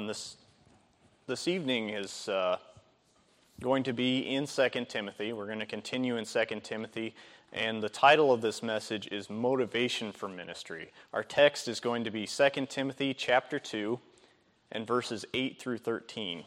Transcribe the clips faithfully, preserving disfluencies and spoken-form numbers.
this this evening is uh, going to be in Second Timothy. We're going to continue in Second Timothy, and the title of this message is Motivation for Ministry. Our text is going to be Second Timothy chapter two and verses eight through thirteen.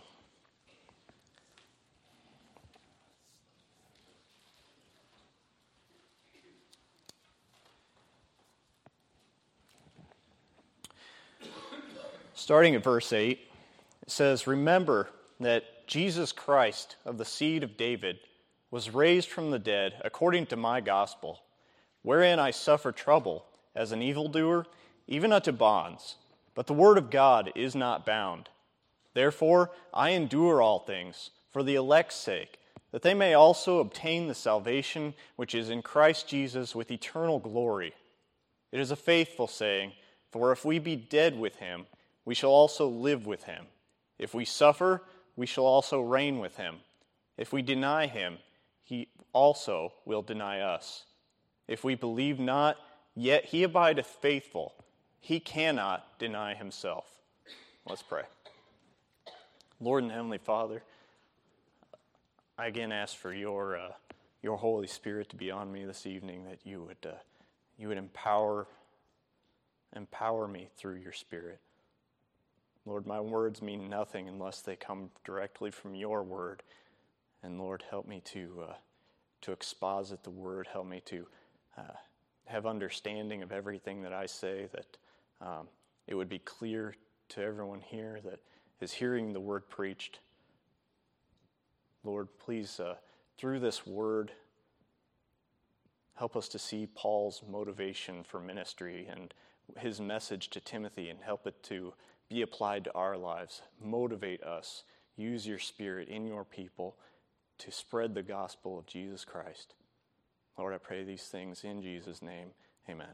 Starting at verse eight, it says, "Remember that Jesus Christ of the seed of David was raised from the dead according to my gospel, wherein I suffer trouble as an evildoer, even unto bonds. But the word of God is not bound. Therefore I endure all things for the elect's sake, that they may also obtain the salvation which is in Christ Jesus with eternal glory. It is a faithful saying, for if we be dead with him, we shall also live with him. If we suffer, we shall also reign with him. If we deny him, he also will deny us. If we believe not, yet he abideth faithful. He cannot deny himself." Let's pray. Lord and Heavenly Father, I again ask for your uh, your Holy Spirit to be on me this evening, that you would uh, you would empower empower me through your Spirit. Lord, my words mean nothing unless they come directly from your word. And Lord, help me to uh, to exposit the word. Help me to uh, have understanding of everything that I say, that um, it would be clear to everyone here that is hearing the word preached. Lord, please, uh, through this word, help us to see Paul's motivation for ministry and his message to Timothy, and help it to be applied to our lives. Motivate us. Use your Spirit in your people to spread the gospel of Jesus Christ. Lord, I pray these things in Jesus' name. Amen.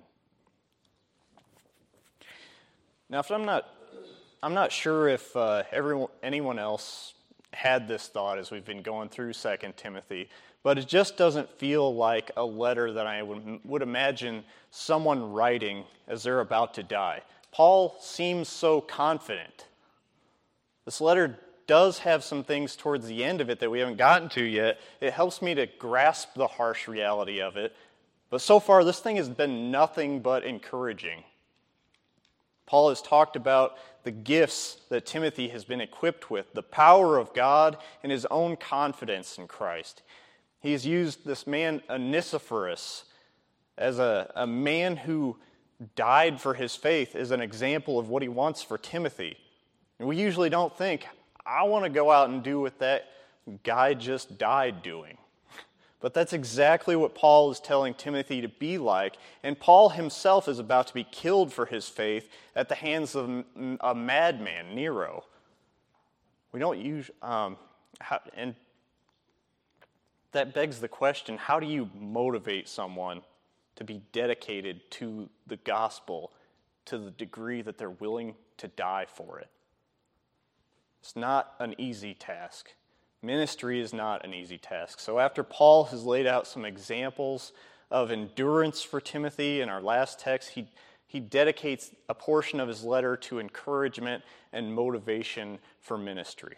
Now, if I'm not, I'm not sure if uh, everyone, anyone else had this thought as we've been going through Second Timothy, but it just doesn't feel like a letter that I would, would imagine someone writing as they're about to die. Paul seems so confident. This letter does have some things towards the end of it that we haven't gotten to yet. It helps me to grasp the harsh reality of it. But so far, this thing has been nothing but encouraging. Paul has talked about the gifts that Timothy has been equipped with, the power of God, and his own confidence in Christ. He's used this man Onesiphorus as a, a man who died for his faith as an example of what he wants for Timothy. And we usually don't think, I want to go out and do what that guy just died doing. But that's exactly what Paul is telling Timothy to be like. And Paul himself is about to be killed for his faith at the hands of a madman, Nero. We don't use, um, how, and that begs the question, how do you motivate someone to be dedicated to the gospel to the degree that they're willing to die for it? It's not an easy task. Ministry is not an easy task. So after Paul has laid out some examples of endurance for Timothy in our last text, he, he dedicates a portion of his letter to encouragement and motivation for ministry.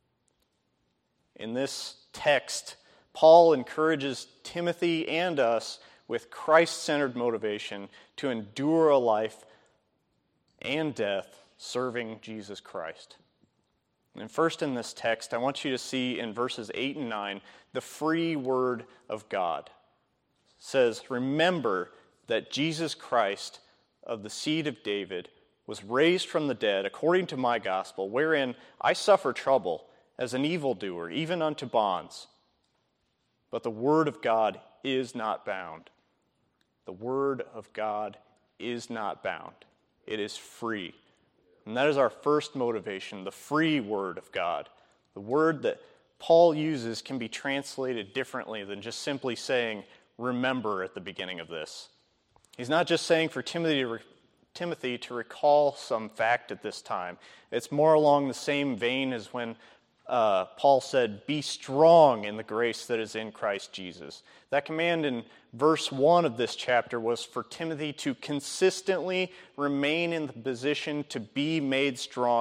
In this text, Paul encourages Timothy and us with Christ-centered motivation to endure a life and death serving Jesus Christ. And first in this text, I want you to see in verses eight and nine the free word of God. It says, "Remember that Jesus Christ of the seed of David was raised from the dead according to my gospel, wherein I suffer trouble as an evildoer, even unto bonds. But the word of God is not bound." The word of God is not bound. It is free. And that is our first motivation, the free word of God. The word that Paul uses can be translated differently than just simply saying, "remember" at the beginning of this. He's not just saying for Timothy to, re- Timothy to recall some fact at this time. It's more along the same vein as when uh, Paul said, "Be strong in the grace that is in Christ Jesus." That command in verse one of this chapter was for Timothy to consistently remain in the position to be made strong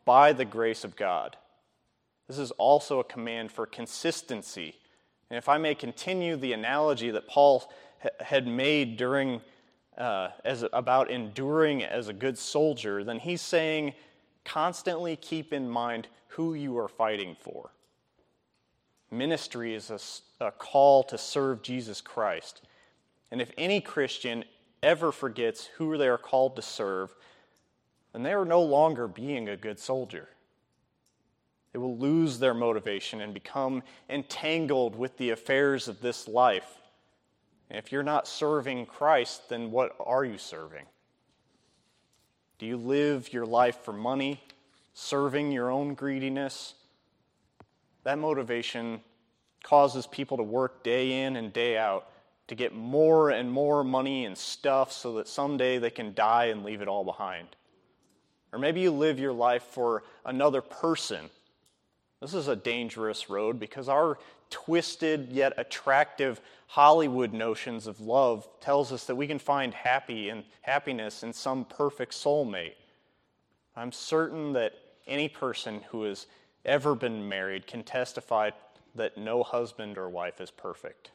by the grace of God. This is also a command for consistency. And if I may continue the analogy that Paul ha- had made during uh, as about enduring as a good soldier, then he's saying constantly keep in mind who you are fighting for. Ministry is a, a call to serve Jesus Christ. And if any Christian ever forgets who they are called to serve, then they are no longer being a good soldier. They will lose their motivation and become entangled with the affairs of this life. And if you're not serving Christ, then what are you serving? Do you live your life for money, serving your own greediness? That motivation causes people to work day in and day out to get more and more money and stuff so that someday they can die and leave it all behind. Or maybe you live your life for another person. This is a dangerous road because our twisted yet attractive Hollywood notions of love tells us that we can find happy and happiness in some perfect soulmate. I'm certain that any person who has ever been married can testify that no husband or wife is perfect.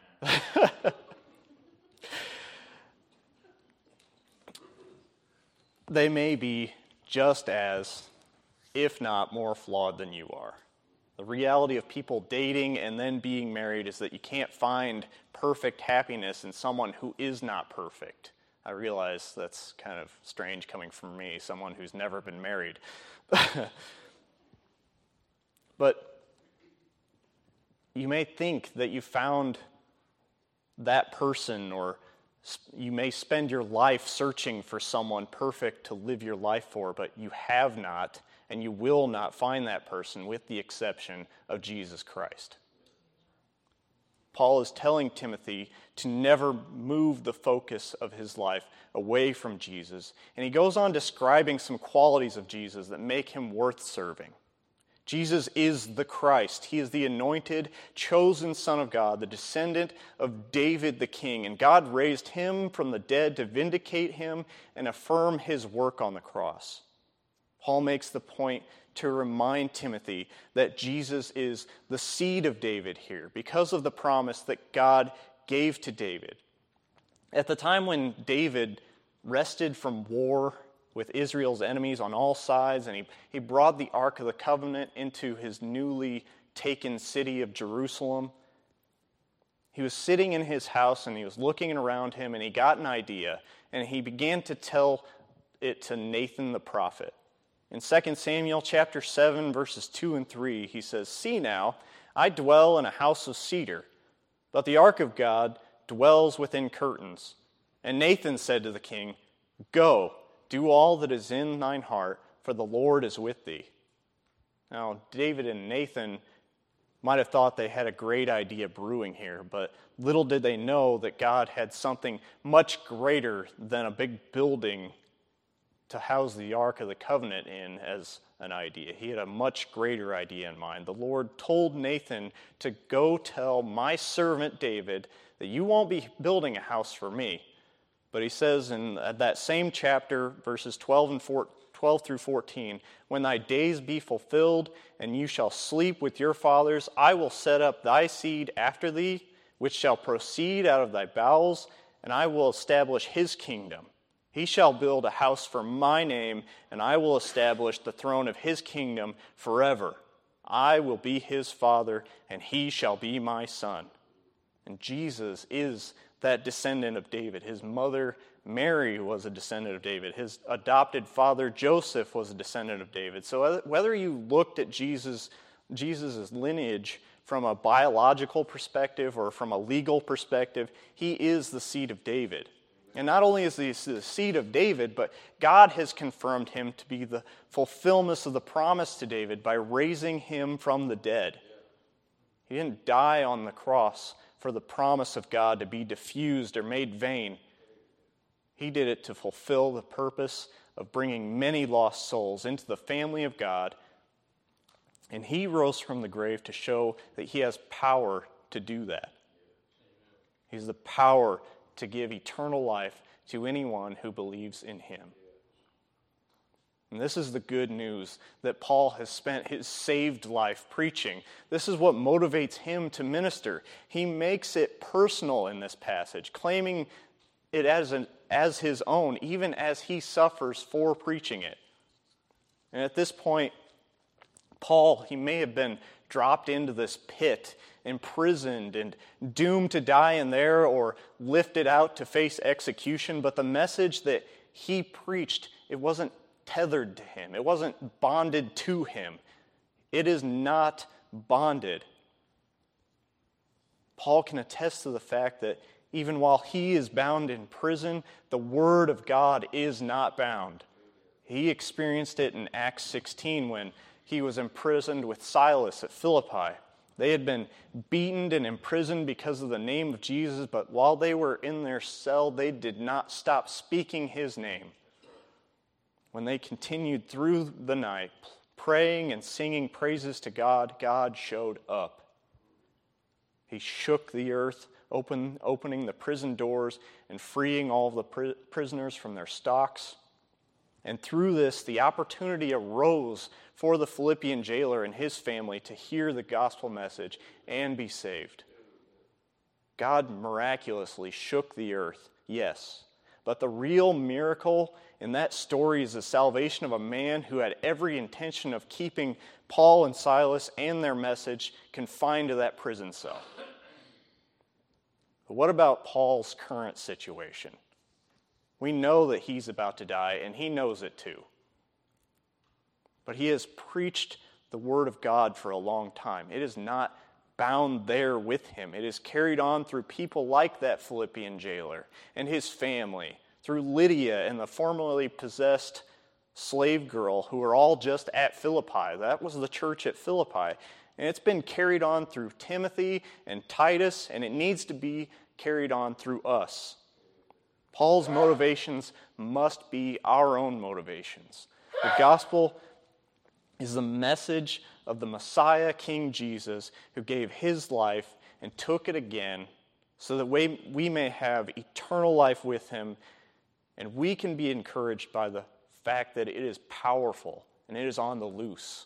They may be just as, if not more flawed than you are. The reality of people dating and then being married is that you can't find perfect happiness in someone who is not perfect. I realize that's kind of strange coming from me, someone who's never been married. But you may think that you found that person, or you may spend your life searching for someone perfect to live your life for, but you have not, and you will not find that person with the exception of Jesus Christ. Paul is telling Timothy to never move the focus of his life away from Jesus, and he goes on describing some qualities of Jesus that make him worth serving. Jesus is the Christ. He is the anointed, chosen Son of God, the descendant of David the king. And God raised him from the dead to vindicate him and affirm his work on the cross. Paul makes the point to remind Timothy that Jesus is the seed of David here because of the promise that God gave to David. At the time when David rested from war with Israel's enemies on all sides, and he, he brought the Ark of the Covenant into his newly taken city of Jerusalem. He was sitting in his house, and he was looking around him, and he got an idea, and he began to tell it to Nathan the prophet. In Second Samuel chapter seven, verses two and three, he says, "See now, I dwell in a house of cedar, but the ark of God dwells within curtains." And Nathan said to the king, "Go, do all that is in thine heart, for the Lord is with thee." Now, David and Nathan might have thought they had a great idea brewing here, but little did they know that God had something much greater than a big building to house the Ark of the Covenant in as an idea. He had a much greater idea in mind. The Lord told Nathan to go tell my servant David that you won't be building a house for me. But he says in that same chapter, verses twelve and four, twelve through fourteen, "When thy days be fulfilled, and you shall sleep with your fathers, I will set up thy seed after thee, which shall proceed out of thy bowels, and I will establish his kingdom. He shall build a house for my name, and I will establish the throne of his kingdom forever. I will be his father, and he shall be my son." And Jesus is that descendant of David. His mother, Mary, was a descendant of David. His adopted father, Joseph, was a descendant of David. So whether you looked at Jesus, Jesus' lineage from a biological perspective or from a legal perspective, he is the seed of David. And not only is he the seed of David, but God has confirmed him to be the fulfillment of the promise to David by raising him from the dead. He didn't die on the cross for the promise of God to be diffused or made vain. He did it to fulfill the purpose of bringing many lost souls into the family of God. And he rose from the grave to show that he has power to do that. He has the power to give eternal life to anyone who believes in him. And this is the good news that Paul has spent his saved life preaching. This is what motivates him to minister. He makes it personal in this passage, claiming it as, an, as his own, even as he suffers for preaching it. And at this point, Paul, he may have been dropped into this pit, imprisoned and doomed to die in there, or lifted out to face execution, but the message that he preached, it wasn't tethered to him. It wasn't bonded to him. It is not bonded. Paul can attest to the fact that even while he is bound in prison, the Word of God is not bound. He experienced it in Acts sixteen when he was imprisoned with Silas at Philippi. They had been beaten and imprisoned because of the name of Jesus, but while they were in their cell, they did not stop speaking his name. When they continued through the night, praying and singing praises to God, God showed up. He shook the earth, open, opening the prison doors and freeing all of the pri- prisoners from their stocks. And through this, the opportunity arose for the Philippian jailer and his family to hear the gospel message and be saved. God miraculously shook the earth, yes. But the real miracle in that story is the salvation of a man who had every intention of keeping Paul and Silas and their message confined to that prison cell. But what about Paul's current situation? We know that he's about to die, and he knows it too. But he has preached the word of God for a long time. It is not bound there with him. It is carried on through people like that Philippian jailer and his family, through Lydia and the formerly possessed slave girl who were all just at Philippi. That was the church at Philippi. And it's been carried on through Timothy and Titus, and it needs to be carried on through us. Paul's motivations must be our own motivations. The gospel is the message of the Messiah, King Jesus, who gave his life and took it again so that we, we may have eternal life with him, and we can be encouraged by the fact that it is powerful and it is on the loose.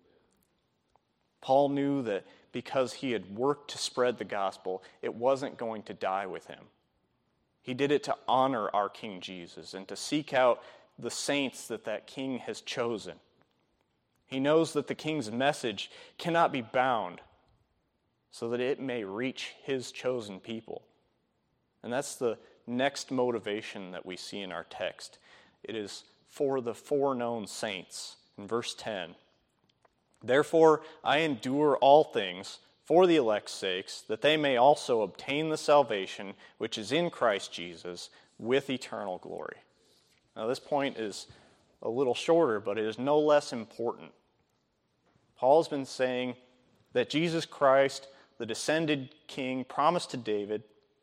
Paul knew that because he had worked to spread the gospel, it wasn't going to die with him. He did it to honor our King Jesus and to seek out the saints that that king has chosen. He knows that the king's message cannot be bound so that it may reach his chosen people. And that's the next motivation that we see in our text. It is for the foreknown saints. In verse ten, therefore I endure all things for the elect's sakes, that they may also obtain the salvation which is in Christ Jesus with eternal glory. Now this point is a little shorter, but it is no less important. Paul's been saying that Jesus Christ, the descended king promised to David,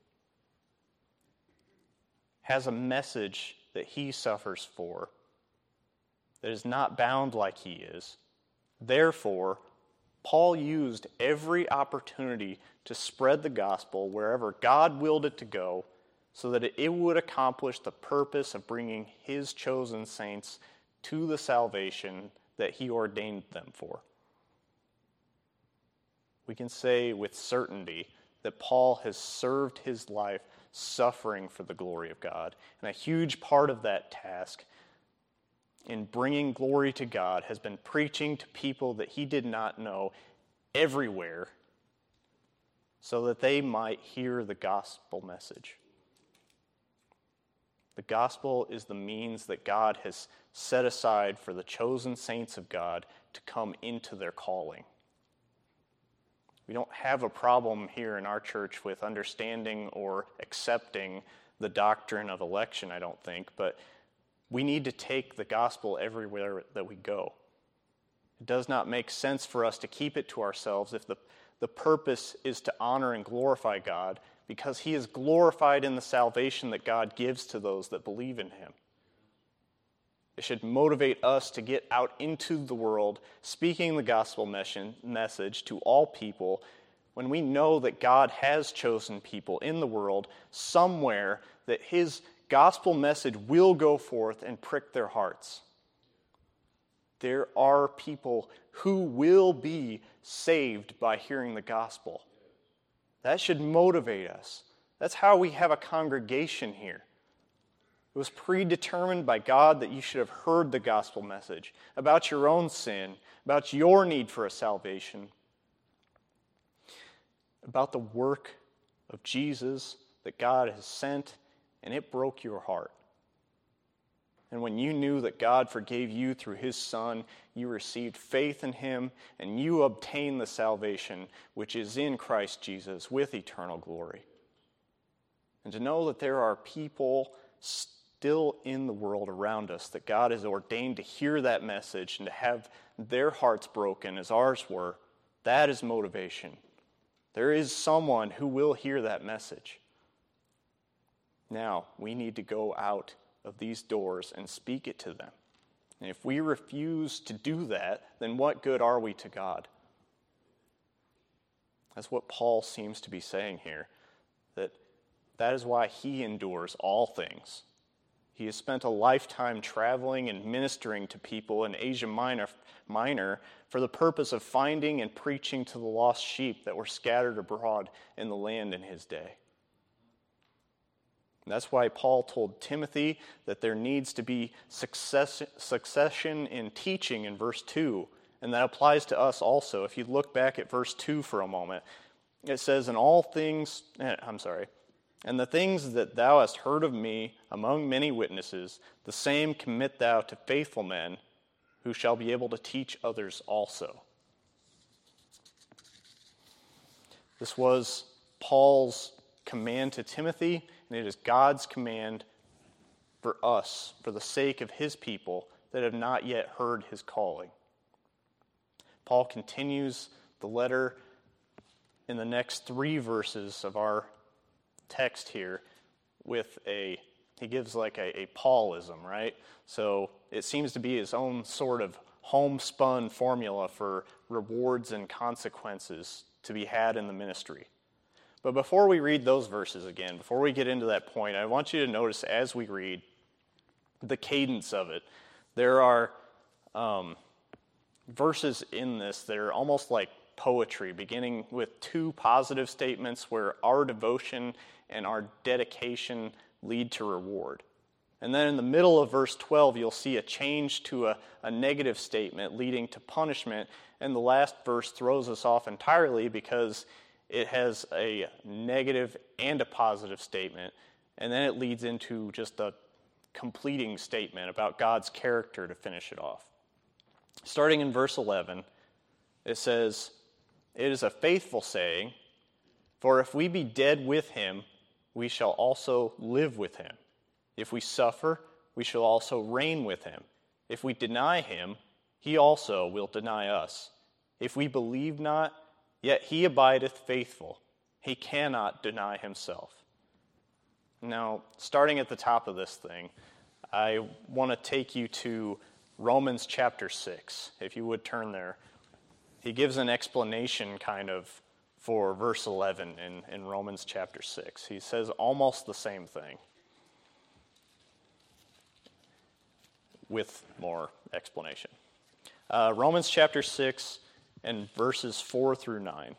has a message that he suffers for that is not bound like he is. Therefore, Paul used every opportunity to spread the gospel wherever God willed it to go so that it would accomplish the purpose of bringing his chosen saints to the salvation that he ordained them for. We can say with certainty that Paul has served his life suffering for the glory of God. And a huge part of that task in bringing glory to God has been preaching to people that he did not know everywhere so that they might hear the gospel message. The gospel is the means that God has set aside for the chosen saints of God to come into their calling. We don't have a problem here in our church with understanding or accepting the doctrine of election, I don't think, but we need to take the gospel everywhere that we go. It does not make sense for us to keep it to ourselves if the, the purpose is to honor and glorify God, because he is glorified in the salvation that God gives to those that believe in him. It should motivate us to get out into the world, speaking the gospel message to all people, when we know that God has chosen people in the world somewhere that his gospel message will go forth and prick their hearts. there are people who will be saved by hearing the gospel. That should motivate us. That's how we have a congregation here. It was predetermined by God that you should have heard the gospel message about your own sin, about your need for a salvation, about the work of Jesus that God has sent, and it broke your heart. And when you knew that God forgave you through his Son, you received faith in him, and you obtained the salvation which is in Christ Jesus with eternal glory. And to know that there are people still in the world around us that God has ordained to hear that message and to have their hearts broken as ours were, that is motivation. There is someone who will hear that message. Now, we need to go out of these doors and speak it to them. And if we refuse to do that, then what good are we to God? That's what Paul seems to be saying here, that that is why he endures all things. He has spent a lifetime traveling and ministering to people in Asia Minor, Minor for the purpose of finding and preaching to the lost sheep that were scattered abroad in the land in his day. And that's why Paul told Timothy that there needs to be success, succession in teaching in verse two, and that applies to us also. If you look back at verse two for a moment, it says, "In all things," I'm sorry, "and the things that thou hast heard of me among many witnesses, the same commit thou to faithful men, who shall be able to teach others also." This was Paul's command to Timothy, and it is God's command for us, for the sake of his people that have not yet heard his calling. Paul continues the letter in the next three verses of our text here with a, he gives like a, a Paulism, right? So it seems to be his own sort of homespun formula for rewards and consequences to be had in the ministry. But before we read those verses again, before we get into that point, I want you to notice as we read the cadence of it. There are um, verses in this that are almost like poetry, beginning with two positive statements where our devotion and our dedication lead to reward. And then in the middle of verse twelve, you'll see a change to a, a negative statement leading to punishment. And the last verse throws us off entirely because it has a negative and a positive statement. And then it leads into just a completing statement about God's character to finish it off. Starting in verse eleven, it says, "It is a faithful saying, for if we be dead with him, we shall also live with him. If we suffer, we shall also reign with him. If we deny him, he also will deny us. If we believe not, yet he abideth faithful. He cannot deny himself." Now, starting at the top of this thing, I want to take you to Romans chapter six, if you would turn there. He gives an explanation kind of for verse eleven in, in Romans chapter six. He says almost the same thing with more explanation. Uh, Romans chapter six and verses four through nine.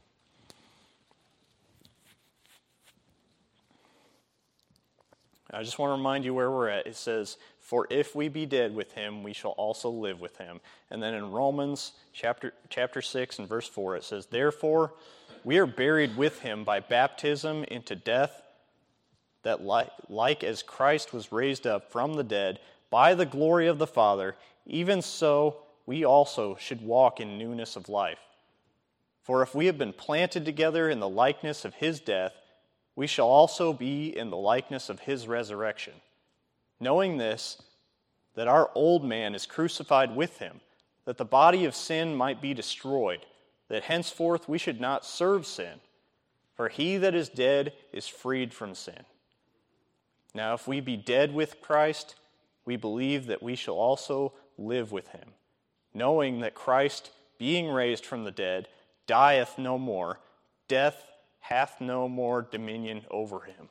I just want to remind you where we're at. It says, "For if we be dead with him, we shall also live with him." And then in Romans chapter chapter six and verse four, it says, "Therefore we are buried with him by baptism into death, that like, like as Christ was raised up from the dead by the glory of the Father, even so we also should walk in newness of life. For if we have been planted together in the likeness of his death, we shall also be in the likeness of his resurrection. Knowing this, that our old man is crucified with him, that the body of sin might be destroyed, that henceforth we should not serve sin. For he that is dead is freed from sin. Now if we be dead with Christ, we believe that we shall also live with him, knowing that Christ, being raised from the dead, dieth no more, death hath no more dominion over him."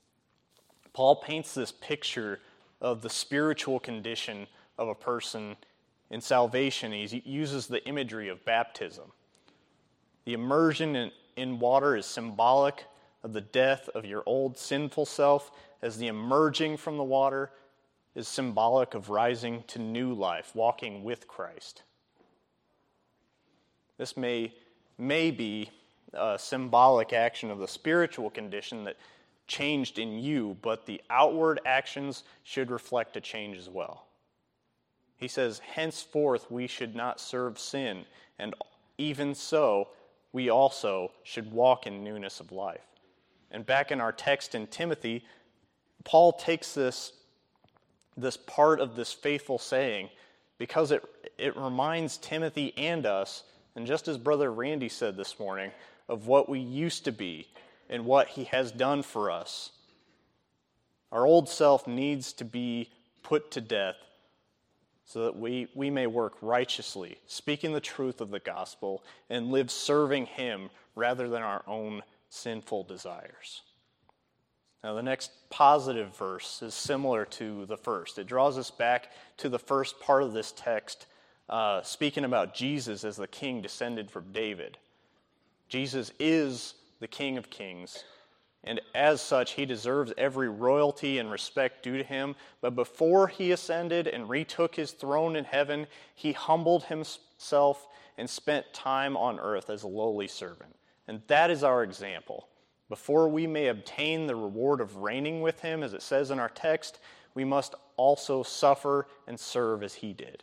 Paul paints this picture of the spiritual condition of a person In salvation, he uses the imagery of baptism. The immersion in, in water is symbolic of the death of your old sinful self, as the emerging from the water is symbolic of rising to new life, walking with Christ. This may, may be a symbolic action of the spiritual condition that changed in you, but the outward actions should reflect a change as well. He says, henceforth we should not serve sin, and even so, we also should walk in newness of life. And back in our text in Timothy, Paul takes this, this part of this faithful saying because it, it reminds Timothy and us, and just as Brother Randy said this morning, of what we used to be and what he has done for us. Our old self needs to be put to death so that we, we may work righteously, speaking the truth of the gospel, and live serving him rather than our own sinful desires. Now, the next positive verse is similar to the first. It draws us back to the first part of this text, uh, speaking about Jesus as the king descended from David. Jesus is the King of Kings, and as such, he deserves every royalty and respect due to him. But before he ascended and retook his throne in heaven, he humbled himself and spent time on earth as a lowly servant. And that is our example. Before we may obtain the reward of reigning with him, as it says in our text, we must also suffer and serve as he did.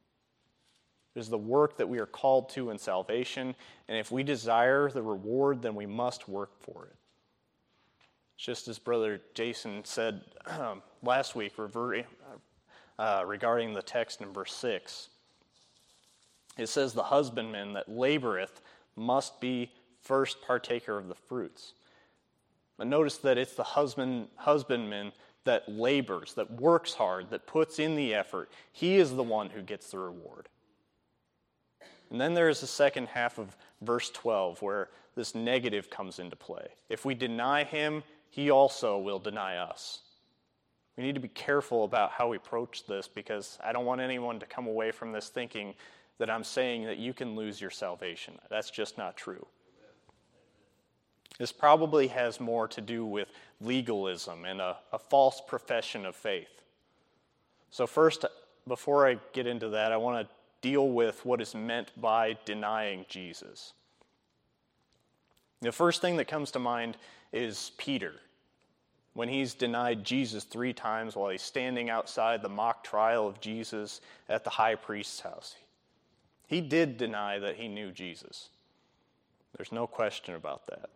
It is the work that we are called to in salvation, and if we desire the reward, then we must work for it. Just as Brother Jason said um, last week uh, regarding the text in verse six, it says, the husbandman that laboreth must be first partaker of the fruits. But notice that it's the husband husbandman that labors, that works hard, that puts in the effort. He is the one who gets the reward. And then there is the second half of verse twelve where this negative comes into play. If we deny him, he also will deny us. We need to be careful about how we approach this, because I don't want anyone to come away from this thinking that I'm saying that you can lose your salvation. That's just not true. This probably has more to do with legalism and a, a false profession of faith. So first, before I get into that, I want to deal with what is meant by denying Jesus. The first thing that comes to mind is Peter, when he's denied Jesus three times while he's standing outside the mock trial of Jesus at the high priest's house. He did deny that he knew Jesus. There's no question about that.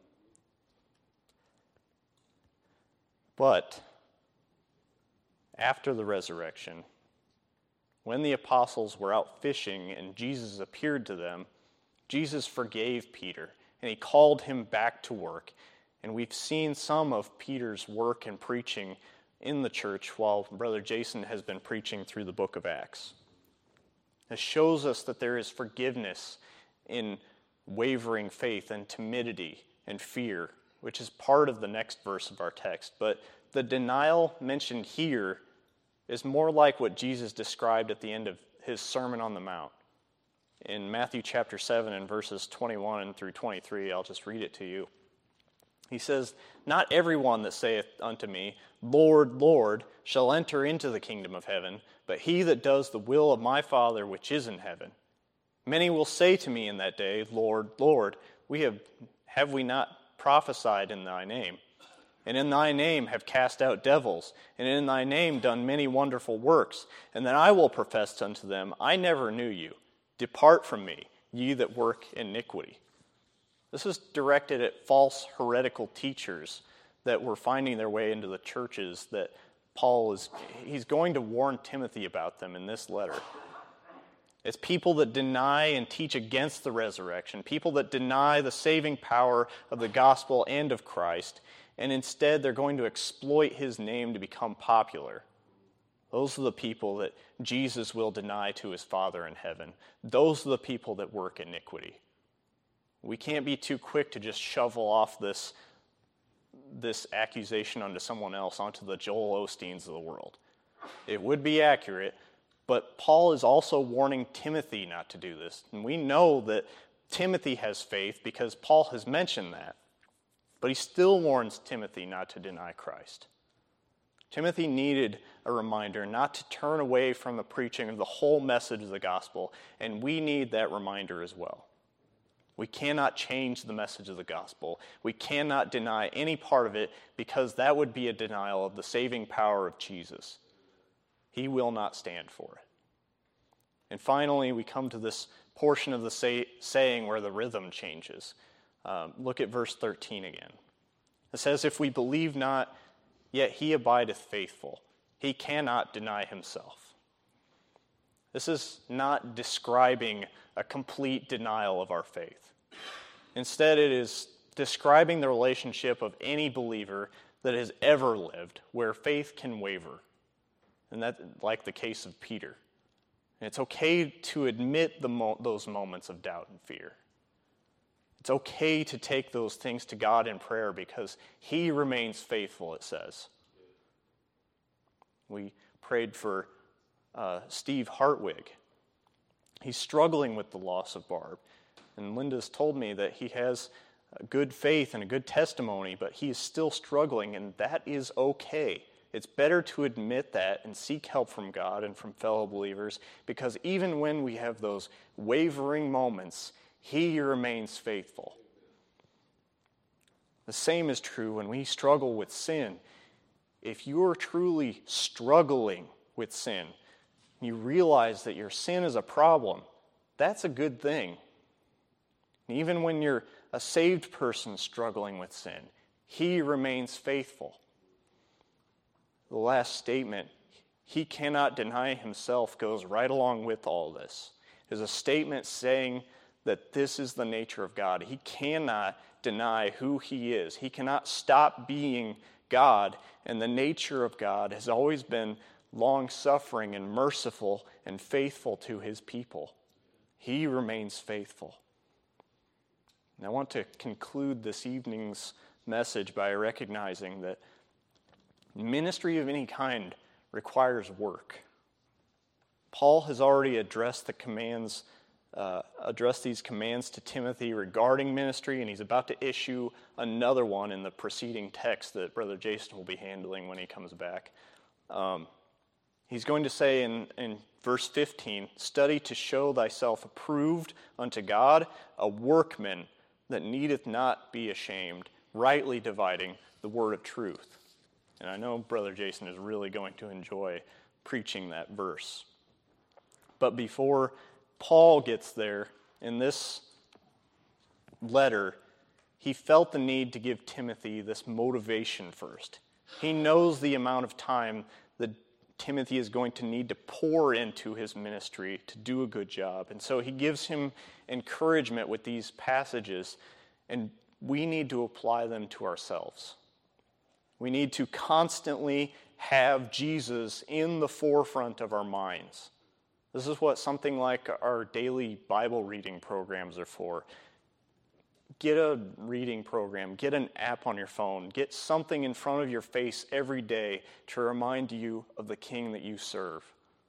But after the resurrection, when the apostles were out fishing and Jesus appeared to them, Jesus forgave Peter and he called him back to work. And we've seen some of Peter's work and preaching in the church while Brother Jason has been preaching through the book of Acts. It shows us that there is forgiveness in wavering faith and timidity and fear, which is part of the next verse of our text. But the denial mentioned here is more like what Jesus described at the end of his Sermon on the Mount. In Matthew chapter seven and verses twenty-one through twenty-three, I'll just read it to you. He says, "Not everyone that saith unto me, Lord, Lord, shall enter into the kingdom of heaven, but he that does the will of my Father which is in heaven. Many will say to me in that day, Lord, Lord, we have have we not prophesied in thy name? And in thy name have cast out devils, and in thy name done many wonderful works. And then I will profess unto them, I never knew you. Depart from me, ye that work iniquity." This is directed at false heretical teachers that were finding their way into the churches that Paul is, he's going to warn Timothy about them in this letter. It's people that deny and teach against the resurrection, people that deny the saving power of the gospel and of Christ, and instead they're going to exploit his name to become popular. Those are the people that Jesus will deny to his Father in heaven. Those are the people that work iniquity. We can't be too quick to just shovel off this, this accusation onto someone else, onto the Joel Osteens of the world. It would be accurate, But Paul is also warning Timothy not to do this. And we know that Timothy has faith because Paul has mentioned that. But he still warns Timothy not to deny Christ. Timothy needed a reminder not to turn away from the preaching of the whole message of the gospel, and we need that reminder as well. We cannot change the message of the gospel. We cannot deny any part of it because that would be a denial of the saving power of Jesus. He will not stand for it. And finally, we come to this portion of the say, saying where the rhythm changes. Um, look at verse thirteen again. It says, "If we believe not, yet he abideth faithful. He cannot deny himself." This is not describing a complete denial of our faith. Instead, it is describing the relationship of any believer that has ever lived where faith can waver. And that's like the case of Peter. And it's okay to admit the mo- those moments of doubt and fear. It's okay to take those things to God in prayer because he remains faithful, it says. We prayed for uh, Steve Hartwig. He's struggling with the loss of Barb. And Linda's told me that he has a good faith and a good testimony, but he is still struggling, and that is okay. It's better to admit that and seek help from God and from fellow believers, because even when we have those wavering moments, he remains faithful. The same is true when we struggle with sin. If you're truly struggling with sin, you realize that your sin is a problem, that's a good thing. And even when you're a saved person struggling with sin, he remains faithful. The last statement, he cannot deny himself, goes right along with all this. It is a statement saying that this is the nature of God. He cannot deny who he is. He cannot stop being God, and the nature of God has always been long-suffering and merciful and faithful to his people. He remains faithful. And I want to conclude this evening's message by recognizing that ministry of any kind requires work. Paul has already addressed the commands, uh, addressed these commands to Timothy regarding ministry, and he's about to issue another one in the preceding text that Brother Jason will be handling when he comes back. Um, he's going to say in, in verse fifteen, "Study to show thyself approved unto God, a workman that needeth not be ashamed, rightly dividing the word of truth." And I know Brother Jason is really going to enjoy preaching that verse. But before Paul gets there, in this letter, he felt the need to give Timothy this motivation first. He knows the amount of time that Timothy is going to need to pour into his ministry to do a good job. And so he gives him encouragement with these passages, and we need to apply them to ourselves. We need to constantly have Jesus in the forefront of our minds. This is what something like our daily Bible reading programs are for. Get a reading program, get an app on your phone, get something in front of your face every day to remind you of the King that you serve.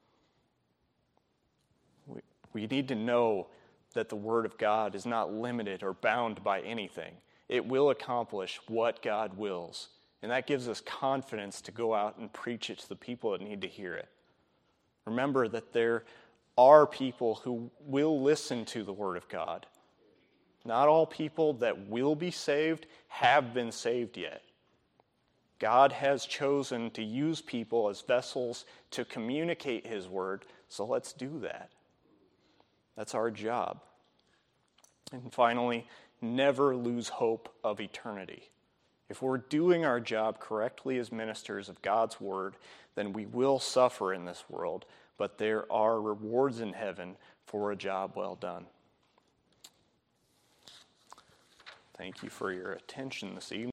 We, we need to know that the Word of God is not limited or bound by anything. It will accomplish what God wills. And that gives us confidence to go out and preach it to the people that need to hear it. Remember that there are people who will listen to the Word of God. Not all people that will be saved have been saved yet. God has chosen to use people as vessels to communicate His Word, so let's do that. That's our job. And finally, never lose hope of eternity. If we're doing our job correctly as ministers of God's Word, then we will suffer in this world, but there are rewards in heaven for a job well done. Thank you for your attention this evening.